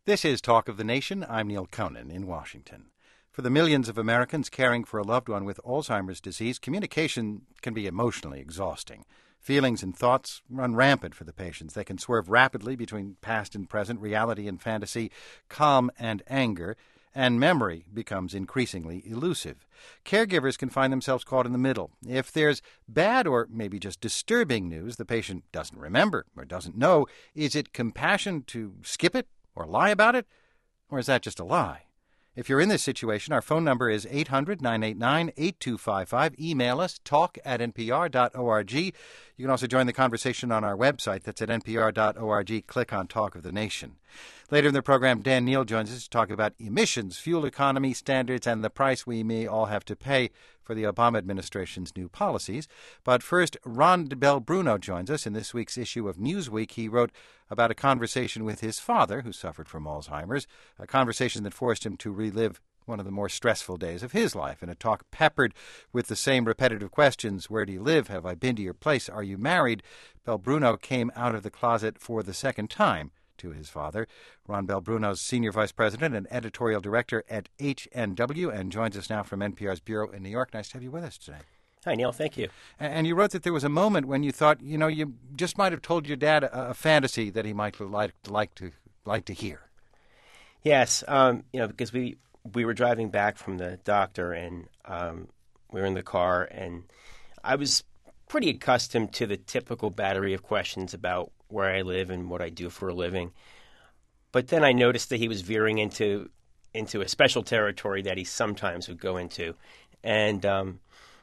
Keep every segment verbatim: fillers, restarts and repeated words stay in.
This is Talk of the Nation. I'm Neil Conan in Washington. For the millions of Americans caring for a loved one with Alzheimer's disease, communication can be emotionally exhausting. Feelings and thoughts run rampant for the patients. They can swerve rapidly between past and present, reality and fantasy, calm and anger, and memory becomes increasingly elusive. Caregivers can find themselves caught in the middle. If there's bad or maybe just disturbing news the patient doesn't remember or doesn't know, is it compassion to skip it or lie about it? Or is that just a lie? If you're in this situation, our phone number is eight hundred, nine eight nine, eight two five five. Email us, talk at n p r dot org. You can also join the conversation on our website. That's at n p r dot org. Click on Talk of the Nation. Later in the program, Dan Neal joins us to talk about emissions, fuel economy standards, and the price we may all have to pay for the Obama administration's new policies. But first, Ron Belbruno joins us. In this week's issue of Newsweek, he wrote about a conversation with his father, who suffered from Alzheimer's, a conversation that forced him to relive one of the more stressful days of his life, in a talk peppered with the same repetitive questions: where do you live? Have I been to your place? Are you married? Belbruno came out of the closet for the second time to his father. Ron Belbruno's Senior Vice President and Editorial Director at H N W and joins us now from N P R's Bureau in New York. Nice to have you with us today. Hi, Neil. Thank you. And you wrote that there was a moment when you thought, you know, you just might have told your dad a, a fantasy that he might like, like to like to hear. Yes, um, you know, because we we were driving back from the doctor, and um, we were in the car, and I was pretty accustomed to the typical battery of questions about where I live and what I do for a living. But then I noticed that he was veering into into a special territory that he sometimes would go into, and um,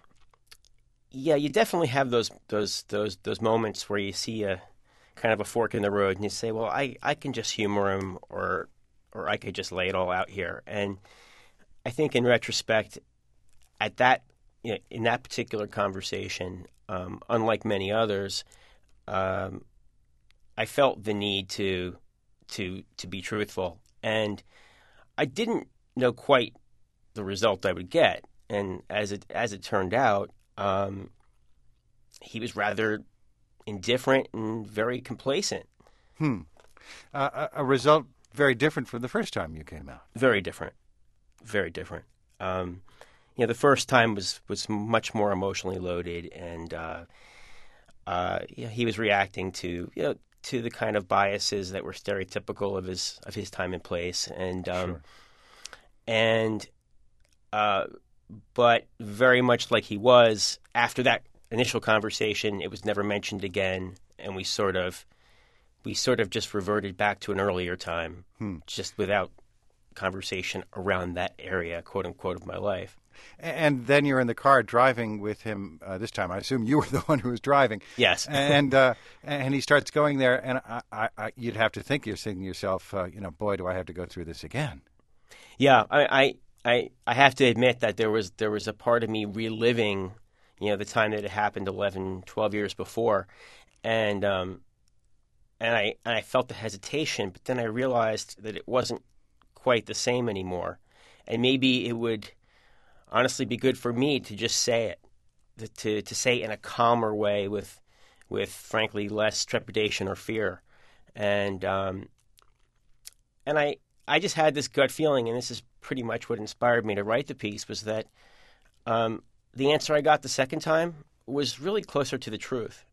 yeah, you definitely have those those those those moments where you see a kind of a fork in the road, and you say, "Well, I, I can just humor him, or or I could just lay it all out here." And I think, in retrospect, at that you know, in that particular conversation, um, unlike many others, um, I felt the need to to to be truthful, and I didn't know quite the result I would get. And as it as it turned out, um, he was rather indifferent and very complacent. Hmm. Uh, a, a result very different from the first time you came out. Very different. Very different. Um, you know, the first time was was much more emotionally loaded, and uh, uh, you know, he was reacting to you know. to the kind of biases that were stereotypical of his of his time and place, and um, Sure. and uh, but very much like he was after that initial conversation, it was never mentioned again, and we sort of we sort of just reverted back to an earlier time, Hmm. just without conversation around that area, quote unquote, of my life. And then you're in the car driving with him uh, this time. I assume you were the one who was driving. Yes. and uh, and he starts going there, and I, I, I, you'd have to think, you're saying to yourself, uh, you know, boy, do I have to go through this again. Yeah, I, I, I, I have to admit that there was there was a part of me reliving, you know, the time that it happened eleven, twelve years before, and um, and I and I felt the hesitation, but then I realized that it wasn't quite the same anymore, and maybe it would honestly be good for me to just say it, to to say it in a calmer way, with with frankly less trepidation or fear, and um, and I I just had this gut feeling, and this is pretty much what inspired me to write the piece, was that um, the answer I got the second time was really closer to the truth.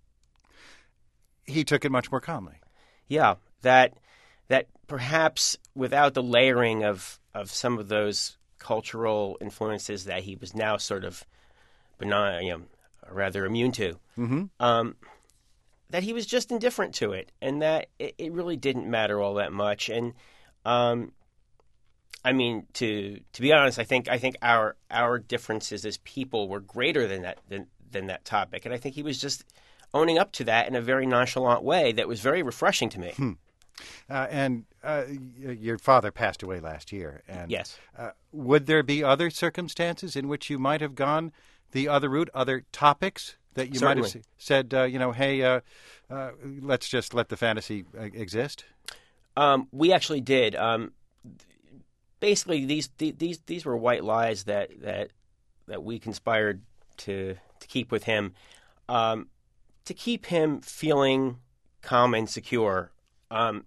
He took it much more calmly. Yeah, that that perhaps without the layering of of some of those cultural influences that he was now sort of benign, you know, rather immune to, Mm-hmm. um, that he was just indifferent to it, and that it, it really didn't matter all that much. And um, I mean, to to be honest, I think I think our our differences as people were greater than that than than that topic, and I think he was just owning up to that in a very nonchalant way that was very refreshing to me. Hmm. Uh, and uh, your father passed away last year. And, Yes. Uh, would there be other circumstances in which you might have gone the other route, other topics that you Certainly. might have said, uh, you know, hey, uh, uh, let's just let the fantasy uh, exist? Um, we actually did. Um, basically, these these these were white lies that that that we conspired to to keep with him, um, to keep him feeling calm and secure. Um,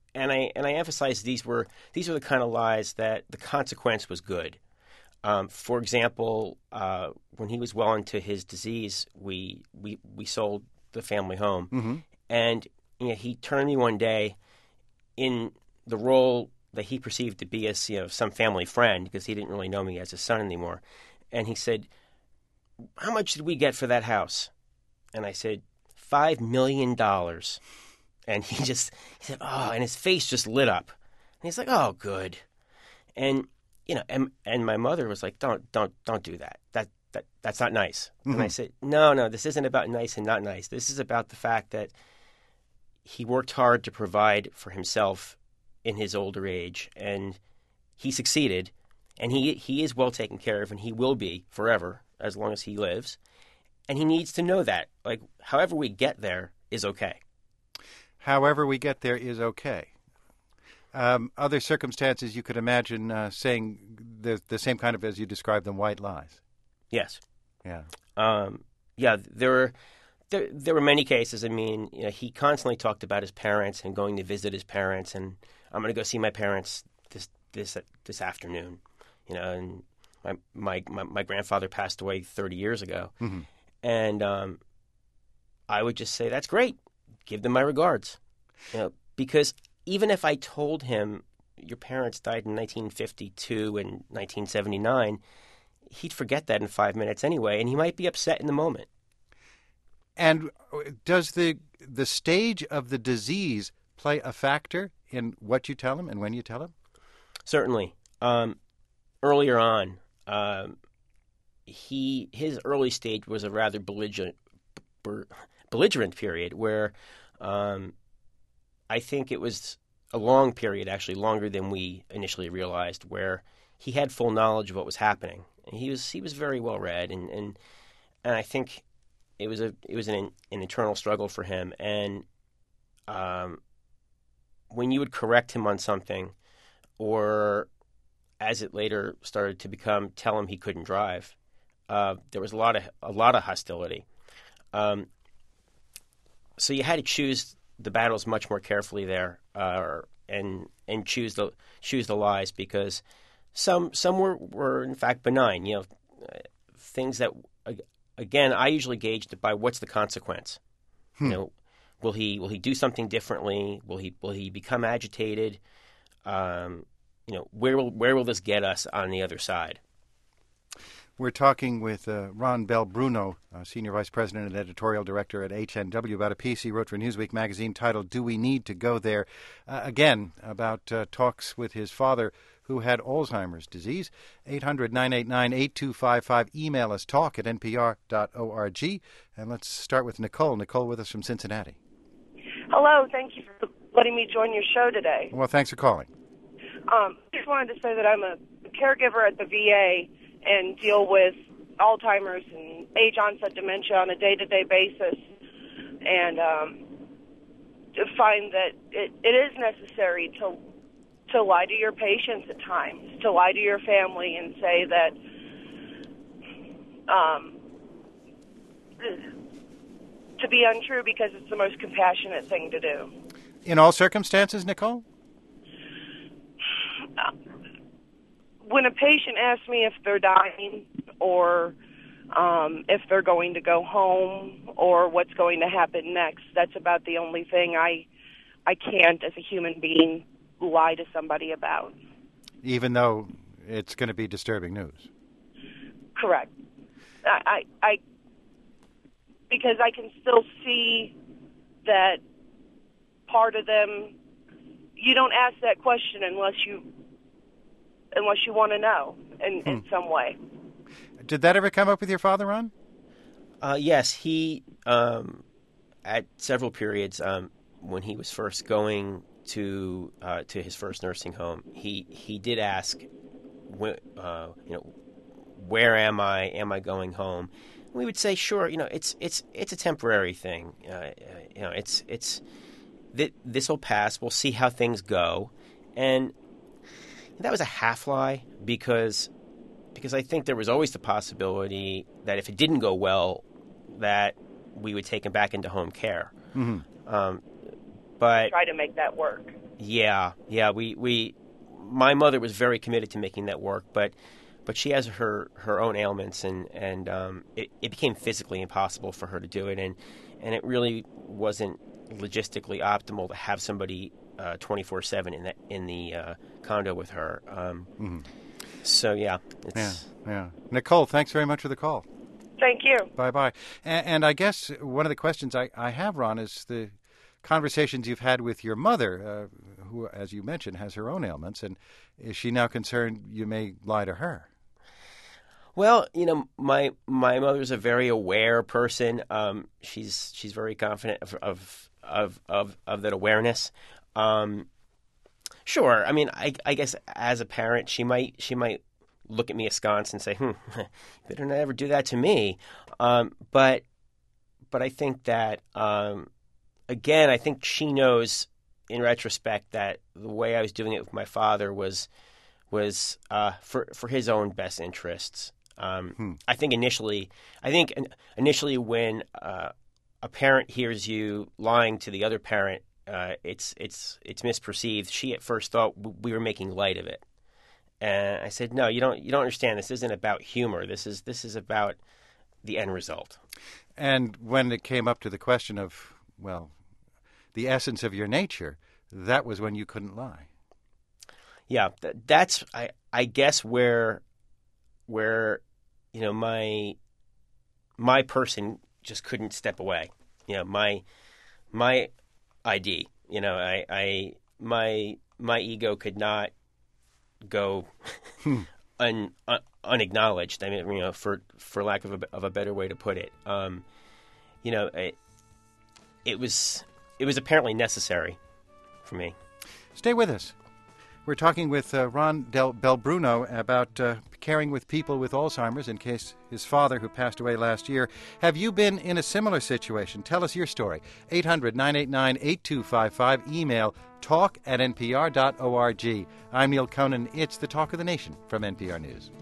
and I and I emphasize these were these were the kind of lies that the consequence was good. Um, for example, uh, when he was well into his disease, we we, we sold the family home, Mm-hmm. and you know, he turned me one day in the role that he perceived to be as, you know, some family friend, because he didn't really know me as his son anymore, and he said, "How much did we get for that house?" And I said, five million dollars. And he just, he said, "Oh," and his face just lit up. And he's like, "Oh, good." And, you know, and, and my mother was like, don't, don't, don't do that. That, that, that's not nice. Mm-hmm. And I said, no, no, this isn't about nice and not nice. This is about the fact that he worked hard to provide for himself in his older age, and he succeeded, and he, he is well taken care of, and he will be forever, as long as he lives. And he needs to know that, like, however we get there is okay. However we get there is okay. Um, other circumstances you could imagine uh, saying the, the same kind of, as you described them, white lies. Yes. Yeah. Um, yeah, there were there, there were many cases. I mean, you know, he constantly talked about his parents and going to visit his parents, and I'm going to go see my parents this this this afternoon. You know, and my my my, my grandfather passed away thirty years ago, Mm-hmm. and um, I would just say, "That's great. Give them my regards." You know, because even if I told him your parents died in nineteen fifty-two and nineteen seventy-nine, he'd forget that in five minutes anyway, and he might be upset in the moment. And does the the stage of the disease play a factor in what you tell him and when you tell him? Certainly. Um, earlier on, um, he his early stage was a rather belligerent, belligerent period where um, I think it was a long period, actually longer than we initially realized, where he had full knowledge of what was happening. And he was he was very well read, and, and and I think it was a it was an an internal struggle for him. And um, when you would correct him on something, or as it later started to become, tell him he couldn't drive, uh, there was a lot of a lot of hostility. Um, so you had to choose the battles much more carefully there, uh, and and choose the choose the lies, because some some were, were in fact benign. You know, uh, things that again I usually gauged it by what's the consequence. Hmm. You know, will he will he do something differently? Will he will he become agitated? Um, you know, where will where will this get us on the other side? We're talking with uh, Ron Bell Bruno, uh, Senior Vice President and Editorial Director at H N W, about a piece he wrote for Newsweek magazine titled "Do We Need to Go There?" Uh, again, about uh, talks with his father who had Alzheimer's disease. eight hundred, nine eight nine, eight two five five. Email us, talk at n p r dot org. And let's start with Nicole. Nicole with us from Cincinnati. Hello. Thank you for letting me join your show today. Well, thanks for calling. Um, just wanted to say that I'm a caregiver at the V A and deal with Alzheimer's and age-onset dementia on a day-to-day basis, and um, to find that it, it is necessary to to lie to your patients at times, to lie to your family and say that um, to be untrue, because it's the most compassionate thing to do. In all circumstances, Nicole? Uh, When a patient asks me if they're dying, or um, if they're going to go home, or what's going to happen next, that's about the only thing I I can't, as a human being, lie to somebody about. Even though it's going to be disturbing news. Correct. I, I, I because I can still see that part of them. You don't ask that question unless you. Unless you want to know in, in hmm. some way. Did that ever come up with your father, Ron? Uh, yes, he, um, at several periods, um, when he was first going to uh, to his first nursing home, he, he did ask, uh, you know, where am I? Am I going home? We would say, sure. You know, it's it's it's a temporary thing. Uh, you know, it's it's th- this will pass. We'll see how things go, and. That was a half lie, because because I think there was always the possibility that if it didn't go well, that we would take him back into home care. Mm-hmm. Um, but try to make that work. Yeah, yeah. We, we, my mother was very committed to making that work, but, but she has her, her own ailments, and and um, it, it became physically impossible for her to do it, and and it really wasn't logistically optimal to have somebody twenty-four seven in the in the uh, condo with her. Um, mm-hmm. So yeah, it's yeah, yeah. Nicole, thanks very much for the call. Thank you. Bye bye. And, and I guess one of the questions I, I have, Ron, is the conversations you've had with your mother, uh, who, as you mentioned, has her own ailments, and is she now concerned you may lie to her? Well, you know, my my mother's a very aware person. Um, she's she's very confident of of of of, of that awareness. Um, sure. I mean, I, I guess as a parent, she might she might look at me askance and say, "Hmm, you better not ever do that to me." Um, but but I think that um, again, I think she knows in retrospect that the way I was doing it with my father was was uh, for for his own best interests. Um, hmm. I think initially, I think initially when uh, a parent hears you lying to the other parent, uh, it's it's it's misperceived. She at first thought we were making light of it, and I said, "No, you don't. You don't understand. This isn't about humor. This is this is about the end result." And when it came up to the question of, well, the essence of your nature, that was when you couldn't lie. Yeah, th- that's I I guess where where. You know, my my person just couldn't step away. You know, my my I D. You know, I, I my my ego could not go un, un, unacknowledged. I mean, you know, for for lack of a of a better way to put it. Um, you know, it, it was it was apparently necessary for me. Stay with us. We're talking with uh, Ron Del Belbruno about uh, caring with people with Alzheimer's in case his father, who passed away last year. Have you been in a similar situation? Tell us your story. eight hundred nine eight nine eight two five five. Email talk at n p r dot org. I'm Neil Conan. It's the Talk of the Nation from N P R News.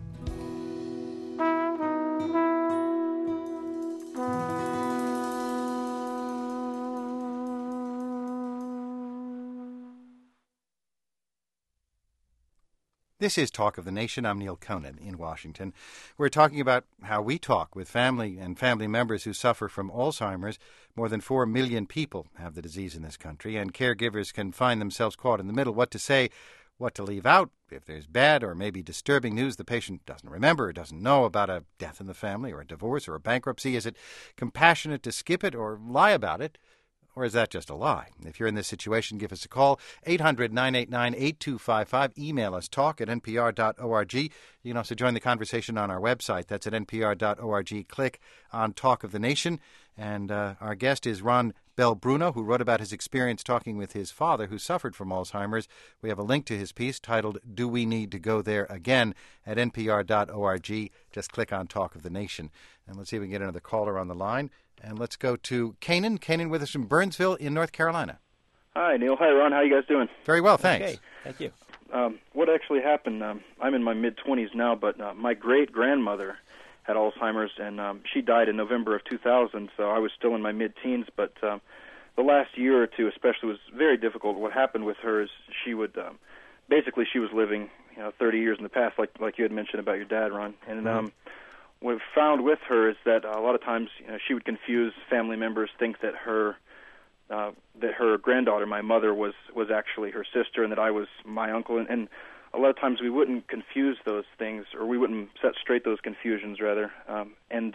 This is Talk of the Nation. I'm Neil Conan in Washington. We're talking about how we talk with family and family members who suffer from Alzheimer's. More than four million people have the disease in this country, and caregivers can find themselves caught in the middle. What to say, what to leave out. If there's bad or maybe disturbing news the patient doesn't remember or doesn't know about a death in the family or a divorce or a bankruptcy, is it compassionate to skip it or lie about it? Or is that just a lie? If you're in this situation, give us a call, eight hundred nine eight nine eight two five five. Email us, talk at n p r dot org. You can also join the conversation on our website. That's at n p r dot org. Click on Talk of the Nation. And uh, our guest is Ron Belbruno, who wrote about his experience talking with his father, who suffered from Alzheimer's. We have a link to his piece titled, Do We Need to Go There Again? At n p r dot org. Just click on Talk of the Nation. And let's see if we can get another caller on the line. And let's go to Canaan. Canaan with us from Burnsville in North Carolina. Hi, Neil. Hi, Ron. How you guys doing? Very well, thanks. Okay, thank you. Um, what actually happened, um, I'm in my mid-twenties now, but uh, my great-grandmother had Alzheimer's, and um, she died in November of two thousand, so I was still in my mid-teens. But um, the last year or two especially was very difficult. What happened with her is she would, um, basically she was living, you know, thirty years in the past, like like you had mentioned about your dad, Ron. And um, mm-hmm. what we've found with her is that a lot of times, you know, she would confuse family members, think that her uh, that her granddaughter, my mother, was was actually her sister, and that I was my uncle. And, and a lot of times we wouldn't confuse those things, or we wouldn't set straight those confusions, rather. Um, and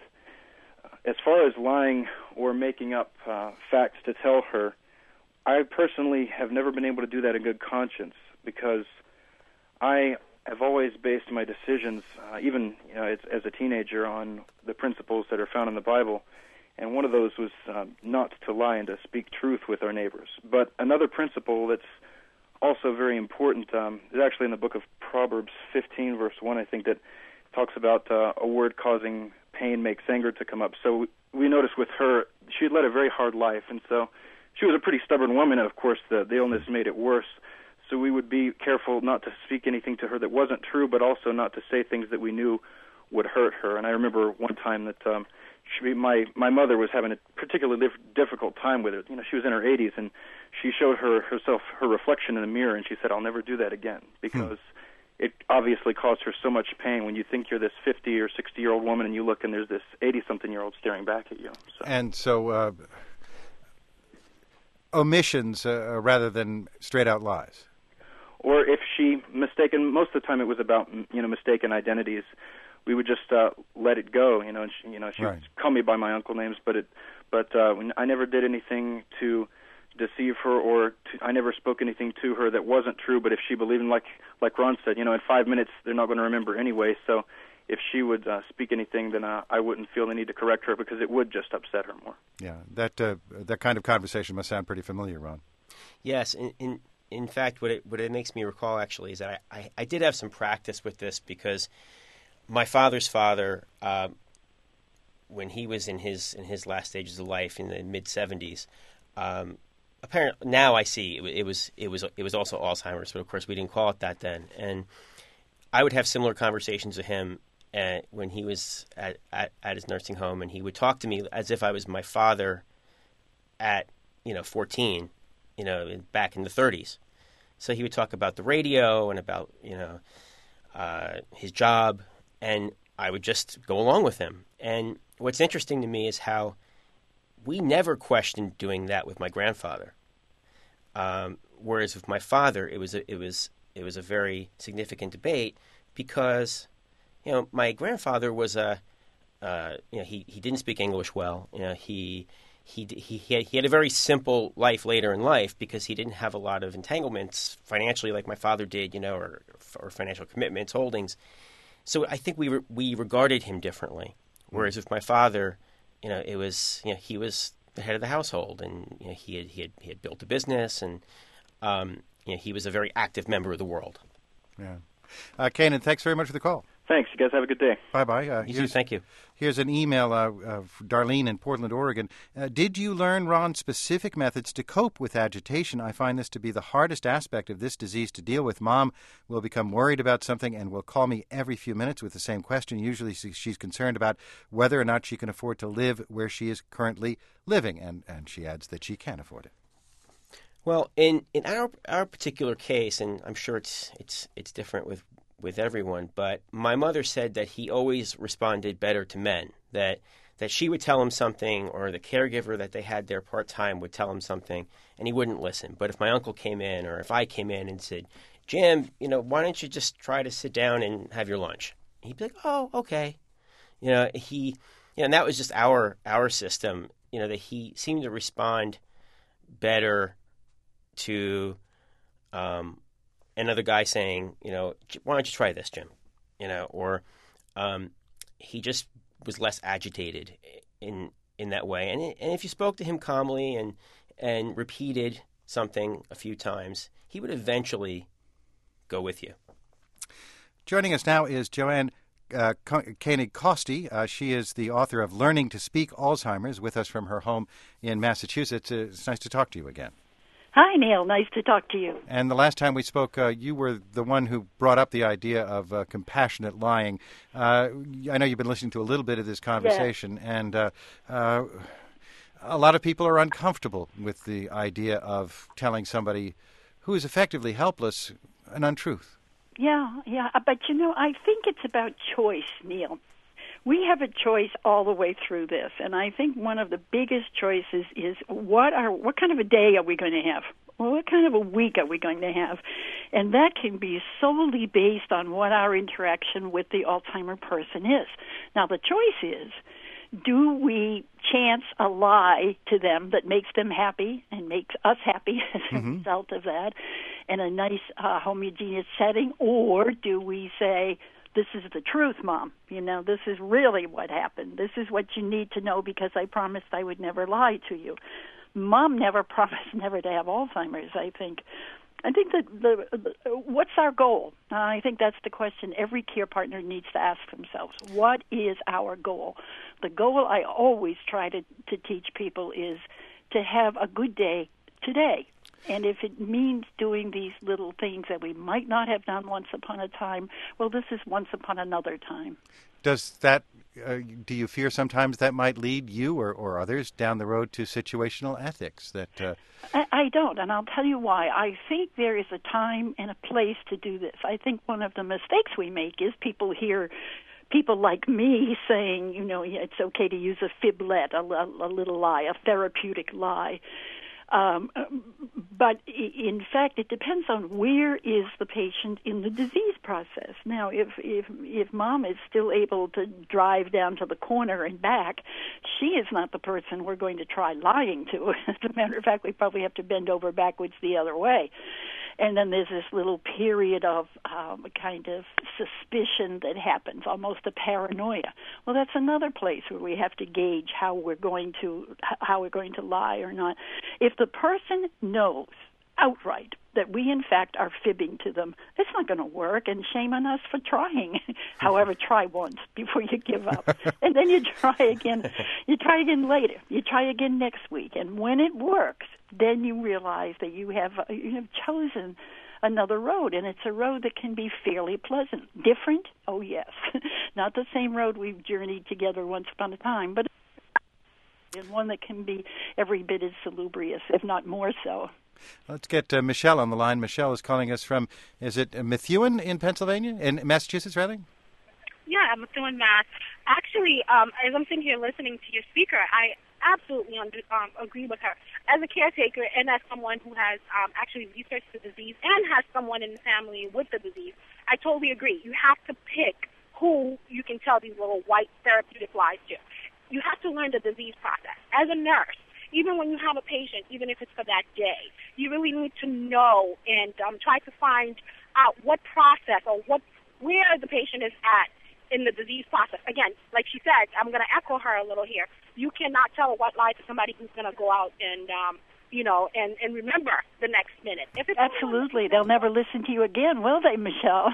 as far as lying or making up uh, facts to tell her, I personally have never been able to do that in good conscience, because I have always based my decisions, uh, even you know, as, as a teenager, on the principles that are found in the Bible. And one of those was uh, not to lie and to speak truth with our neighbors. But another principle that's also very important um, is actually in the book of Proverbs fifteen, verse one, I think, that talks about uh, a word causing pain makes anger to come up. So we, we noticed with her, she had led a very hard life, and so she was a pretty stubborn woman, and of course the, the illness made it worse. So we would be careful not to speak anything to her that wasn't true, but also not to say things that we knew would hurt her. And I remember one time that um, she, my my mother was having a particularly dif- difficult time with it. You know, she was in her eighties, and she showed her herself her reflection in the mirror, and she said, "I'll never do that again," because hmm. it obviously caused her so much pain when you think you're this fifty or sixty year old woman, and you look and there's this eighty something year old staring back at you. So. And so, uh, omissions uh, rather than straight out lies. Or if she mistaken, most of the time it was about you know mistaken identities. We would just uh, let it go, you know. And she, you know, she right. would call me by my uncle names, but it, but uh, I never did anything to deceive her, or to, I never spoke anything to her that wasn't true. But if she believed in, like like Ron said, you know, in five minutes they're not going to remember anyway. So if she would uh, speak anything, then uh, I wouldn't feel the need to correct her because it would just upset her more. Yeah, that uh, that kind of conversation must sound pretty familiar, Ron. Yes, in in, in fact, what it what it makes me recall actually is that I, I, I did have some practice with this because my father's father, uh, when he was in his in his last stages of life in the mid seventies, um, apparently now I see it, it was it was it was also Alzheimer's, but of course we didn't call it that then. And I would have similar conversations with him uh, when he was at, at at his nursing home, and he would talk to me as if I was my father at you know fourteen, you know back in the thirties. So he would talk about the radio and about you know uh, his job. And I would just go along with him. And what's interesting to me is how we never questioned doing that with my grandfather. Um, whereas with my father, it was a, it was it was a very significant debate because, you know, my grandfather was a uh, you know he, he didn't speak English well. You know, he he he he had, he had a very simple life later in life because he didn't have a lot of entanglements financially like my father did. You know, or or financial commitments, holdings. So I think we re- we regarded him differently. Whereas with my father, you know, it was you know he was the head of the household, and you know, he had he had he had built a business, and um, you know, he was a very active member of the world. Yeah, uh, Kanan, thanks very much for the call. Thanks. You guys have a good day. Bye bye. Uh, you too. Thank you. Here's an email uh, of Darlene in Portland, Oregon. Uh, did you learn, Ron, specific methods to cope with agitation? I find this to be the hardest aspect of this disease to deal with. Mom will become worried about something and will call me every few minutes with the same question. Usually she's concerned about whether or not she can afford to live where she is currently living, and, and she adds that she can afford it. Well, in, in our our particular case, and I'm sure it's it's it's different with with everyone, but my mother said that he always responded better to men, that that she would tell him something, or the caregiver that they had there part-time would tell him something, and he wouldn't listen. But if my uncle came in, or if I came in and said, Jim, you know, why don't you just try to sit down and have your lunch? He'd be like, oh, okay. You know, he, you know, and that was just our our system, you know, that he seemed to respond better to um another guy saying, you know, why don't you try this, Jim? You know, or um, he just was less agitated in in that way. And and if you spoke to him calmly and and repeated something a few times, he would eventually go with you. Joining us now is Joanne uh, Koenig-Kosti. Uh, she is the author of Learning to Speak Alzheimer's, with us from her home in Massachusetts. Uh, it's nice to talk to you again. Hi, Neil. Nice to talk to you. And the last time we spoke, uh, you were the one who brought up the idea of uh, compassionate lying. Uh, I know you've been listening to a little bit of this conversation, yeah. and uh, uh, a lot of people are uncomfortable with the idea of telling somebody who is effectively helpless an untruth. Yeah, yeah. But, you know, I think it's about choice, Neil. We have a choice all the way through this, and I think one of the biggest choices is what are what kind of a day are we going to have? Well, what kind of a week are we going to have? And that can be solely based on what our interaction with the Alzheimer person is. Now, the choice is, do we chance a lie to them that makes them happy and makes us happy as a mm-hmm. result of that in a nice uh, homogeneous setting, or do we say, this is the truth, Mom. You know, this is really what happened. This is what you need to know because I promised I would never lie to you. Mom never promised never to have Alzheimer's, I think. I think that the, the what's our goal? Uh, I think that's the question every care partner needs to ask themselves. What is our goal? The goal I always try to, to teach people is to have a good day today. And if it means doing these little things that we might not have done once upon a time, well, this is once upon another time. Does that uh, do you fear sometimes that might lead you or, or others down the road to situational ethics? That uh... I, I don't, and I'll tell you why. I think there is a time and a place to do this. I think one of the mistakes we make is people hear people like me saying, you know, it's okay to use a fiblet, a, a little lie, a therapeutic lie. Um, but in fact, it depends on where is the patient in the disease process. Now, if if if mom is still able to drive down to the corner and back, she is not the person we're going to try lying to. As a matter of fact, we probably have to bend over backwards the other way. And then there's this little period of um, kind of suspicion that happens, almost a paranoia. Well, that's another place where we have to gauge how we're going to how we're going to lie or not. If the person knows outright that we, in fact, are fibbing to them, it's not going to work, and shame on us for trying. However, try once before you give up. And then you try again. You try again later. You try again next week. And when it works, then you realize that you have you have chosen another road, and it's a road that can be fairly pleasant. Different? Oh, yes. Not the same road we've journeyed together once upon a time, but and one that can be every bit as salubrious, if not more so. Let's get uh, Michelle on the line. Michelle is calling us from, is it Methuen in Pennsylvania? In Massachusetts, rather? Yeah, I'm Methuen, Mass. Actually, um, as I'm sitting here listening to your speaker, I absolutely under, um, agree with her. As a caretaker and as someone who has um, actually researched the disease and has someone in the family with the disease, I totally agree. You have to pick who you can tell these little white therapeutic lies to. You have to learn the disease process. As a nurse, even when you have a patient, even if it's for that day, you really need to know and um, try to find out what process or what where the patient is at in the disease process. Again, like she said, I'm going to echo her a little here. You cannot tell a white lie to somebody who's going to go out and, um, you know, and, and remember the next minute. If it's Absolutely. They'll never listen to you again, will they, Michelle?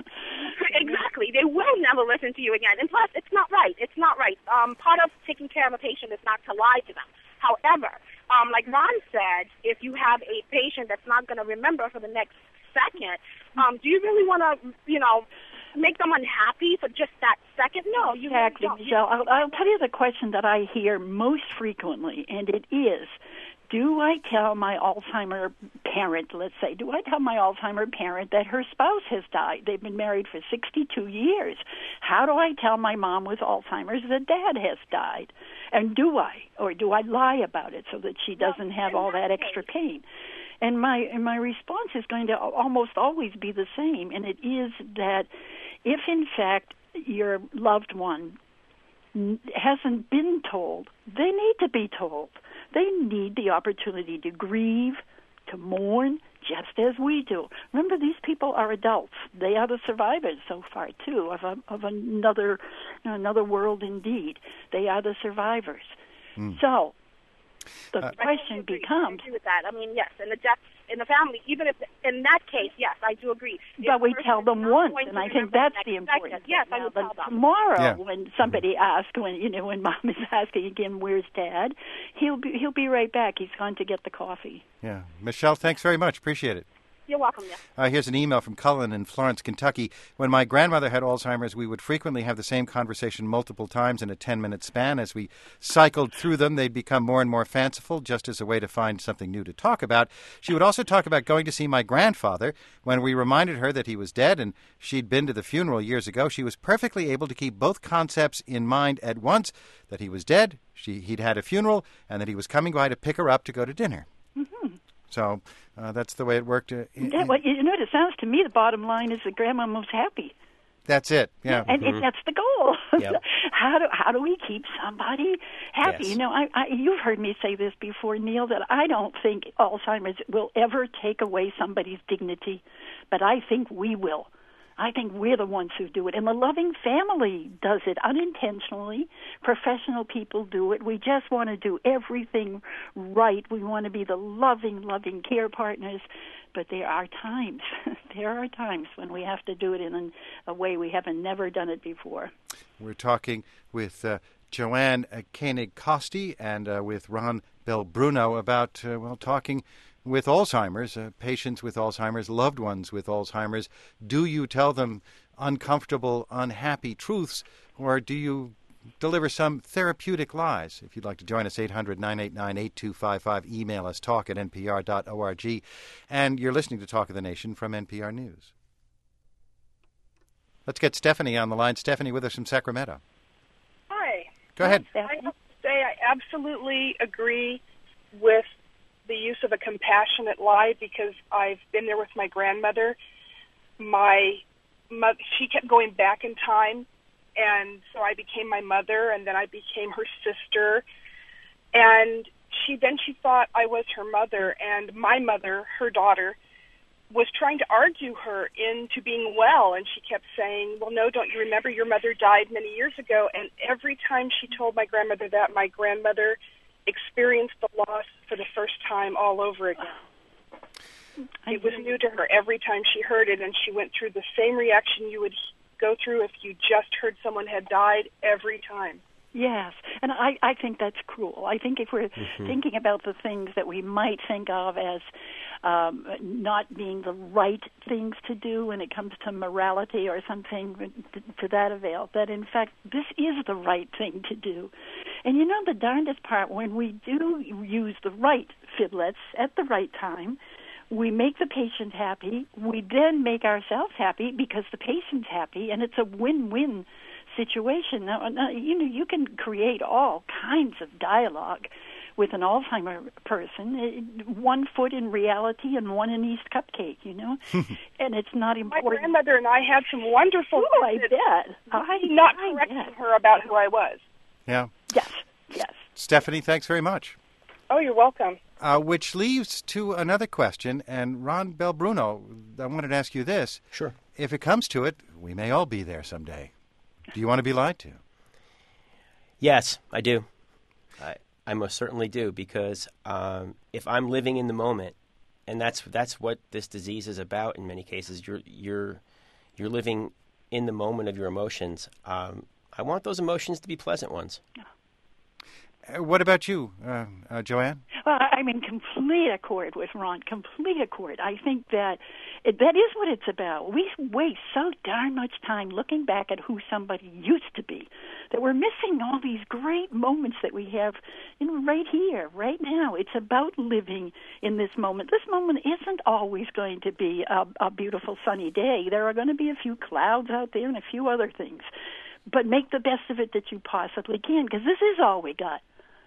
Exactly. They will never listen to you again. And plus, it's not right. It's not right. Um, part of taking care of a patient is not to lie to them. However, um, like Ron said, if you have a patient that's not going to remember for the next second, um, do you really want to, you know, make them unhappy for just that second? No, you exactly, don't. Michelle. I'll, I'll tell you the question that I hear most frequently, and it is, do I tell my Alzheimer parent, let's say, do I tell my Alzheimer parent that her spouse has died? They've been married for sixty-two years. How do I tell my mom with Alzheimer's that dad has died? And do I, or do I lie about it so that she doesn't have all that extra pain? And my and my response is going to almost always be the same, and it is that if, in fact, your loved one hasn't been told, they need to be told. They need the opportunity to grieve, to mourn, just as we do. Remember, these people are adults. They are the survivors so far, too, of a, of another another world indeed. They are the survivors. Mm. So the uh, question I agree, becomes... I agree with that. I mean, yes, in the deaths in the family, even if in that case, yes, I do agree. But we tell them once, and I think that's the important thing. Yes, I would tell them. Tomorrow, yeah. when somebody asks, when you know, when Mom is asking again, "Where's Dad?" He'll be he'll be right back. He's gone to get the coffee. Yeah, Michelle, thanks very much. Appreciate it. You're welcome, yeah. Uh, here's an email from Cullen in Florence, Kentucky. When my grandmother had Alzheimer's, we would frequently have the same conversation multiple times in a ten-minute span. As we cycled through them, they'd become more and more fanciful, just as a way to find something new to talk about. She would also talk about going to see my grandfather. When we reminded her that he was dead and she'd been to the funeral years ago, she was perfectly able to keep both concepts in mind at once, that he was dead, she, he'd had a funeral, and that he was coming by to pick her up to go to dinner. Mm-hmm. So uh, that's the way it worked. Uh, in, yeah, well, you know, it sounds to me the bottom line is that Grandma was happy. That's it. Yeah, and, mm-hmm. and that's the goal. Yep. how do how do we keep somebody happy? Yes. You know, I, I you've heard me say this before, Neil, that I don't think Alzheimer's will ever take away somebody's dignity, but I think we will. I think we're the ones who do it. And the loving family does it unintentionally. Professional people do it. We just want to do everything right. We want to be the loving, loving care partners. But there are times, there are times when we have to do it in a way we haven't never done it before. We're talking with uh, Joanne Koenig-Costi and uh, with Ron Belbruno about, uh, well, talking with Alzheimer's, uh, patients with Alzheimer's, loved ones with Alzheimer's. Do you tell them uncomfortable, unhappy truths, or do you deliver some therapeutic lies. If you'd like to join us, eight hundred, nine eight nine, eight two five five. Email us, talk at n p r dot org. And you're listening to Talk of the Nation from N P R News. Let's get Stephanie on the line. Stephanie with us from Sacramento. Hi. Go ahead. I have to say I absolutely agree with the use of a compassionate lie because I've been there with my grandmother. My mother, she kept going back in time, and so I became my mother, and then I became her sister. And she then she thought I was her mother, and my mother, her daughter, was trying to argue her into being well, and she kept saying, well, no, don't you remember your mother died many years ago? And every time she told my grandmother that, my grandmother experienced the loss for the first time all over again. It was new to her every time she heard it, and she went through the same reaction you would go through if you just heard someone had died every time. Yes, and I, I think that's cruel. I think if we're Mm-hmm. thinking about the things that we might think of as um, not being the right things to do when it comes to morality or something to, to that avail, that in fact this is the right thing to do. And you know the darndest part, when we do use the right fiblets at the right time, we make the patient happy, we then make ourselves happy because the patient's happy, and it's a win-win situation. Now, now, you know, you can create all kinds of dialogue with an Alzheimer person, one foot in reality and one in East Cupcake, you know, and it's not important. My grandmother and I had some wonderful. Oh, I bet. I, not I correcting bet. her about who I was. Yeah. Yes, yes. Stephanie, thanks very much. Oh, you're welcome. Uh, which leads to another question, and Ron Belbruno, I wanted to ask you this. Sure. If it comes to it, we may all be there someday. Do you want to be lied to? Yes, I do. I, I most certainly do, because um, if I'm living in the moment, and that's that's what this disease is about in many cases, you're you're you're living in the moment of your emotions. Um, I want those emotions to be pleasant ones. Uh, what about you, uh, uh, Joanne? Well, I'm in complete accord with Ron, complete accord. I think that it, that is what it's about. We waste so darn much time looking back at who somebody used to be that we're missing all these great moments that we have you know, right here, right now. It's about living in this moment. This moment isn't always going to be a, a beautiful sunny day. There are going to be a few clouds out there and a few other things. But make the best of it that you possibly can, because this is all we got.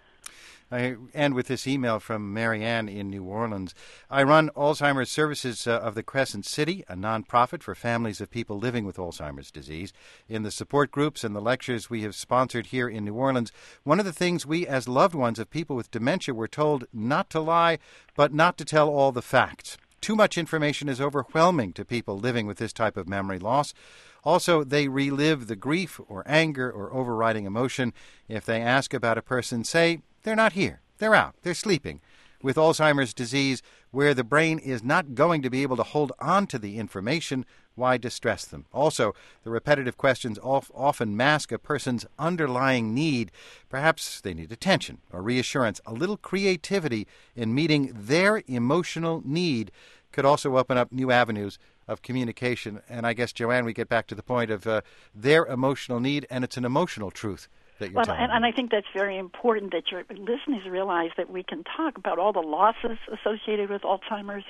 I end with this email from Marianne in New Orleans. I run Alzheimer's Services uh, of the Crescent City, a nonprofit for families of people living with Alzheimer's disease. In the support groups and the lectures we have sponsored here in New Orleans, one of the things we as loved ones of people with dementia were told not to lie, but not to tell all the facts. Too much information is overwhelming to people living with this type of memory loss. Also, they relive the grief or anger or overriding emotion. If they ask about a person, say, they're not here. They're out. They're sleeping. With Alzheimer's disease, where the brain is not going to be able to hold on to the information, why distress them? Also, the repetitive questions often mask a person's underlying need. Perhaps they need attention or reassurance. A little creativity in meeting their emotional need could also open up new avenues of communication. And I guess, Joanne, we get back to the point of uh, their emotional need, and it's an emotional truth that you're well, telling and, them. and I think that's very important that your listeners realize that we can talk about all the losses associated with Alzheimer's.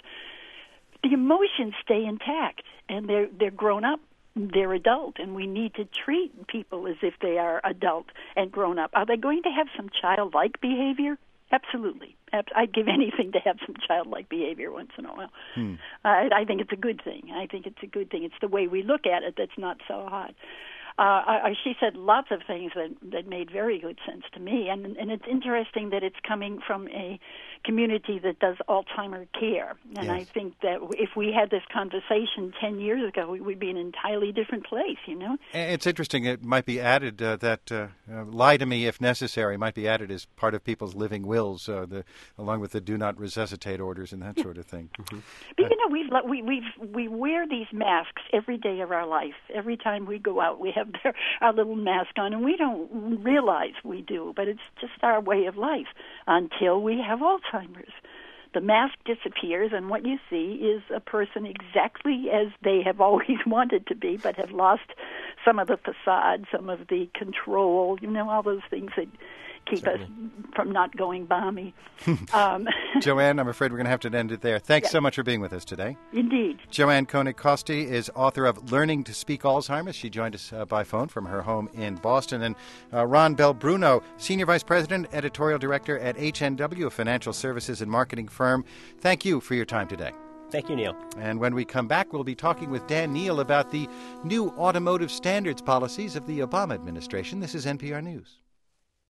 The emotions stay intact, and they're they're grown up, they're adult, and we need to treat people as if they are adult and grown up. Are they going to have some childlike behavior? Absolutely. I'd give anything to have some childlike behavior once in a while. Hmm. I, I think it's a good thing. I think it's a good thing. It's the way we look at it that's not so hard. Uh, I, she said lots of things that, that made very good sense to me, and, and it's interesting that it's coming from a community that does Alzheimer care. And yes. I think that if we had this conversation ten years ago, we would be in an entirely different place, you know? It's interesting. It might be added uh, that uh, uh, lie to me if necessary might be added as part of people's living wills, uh, the, along with the do not resuscitate orders and that yeah. sort of thing. Mm-hmm. But, you know, we've, we, we've, we wear these masks every day of our life. Every time we go out, we have their, our little mask on, and we don't realize we do, but it's just our way of life until we have Alzheimer's. the mask disappears, and what you see is a person exactly as they have always wanted to be, but have lost some of the facade, some of the control, you know, all those things that keep Certainly. us from not going balmy. Um, Joanne, I'm afraid we're going to have to end it there. Thanks yes. so much for being with us today. Indeed. Joanne Koenig-Kosti is author of Learning to Speak Alzheimer's. She joined us uh, by phone from her home in Boston. And uh, Ron Bell Bruno, Senior Vice President, Editorial Director at H N W, a financial services and marketing firm. Thank you for your time today. Thank you, Neil. And when we come back, we'll be talking with Dan Neal about the new automotive standards policies of the Obama administration. This is N P R News.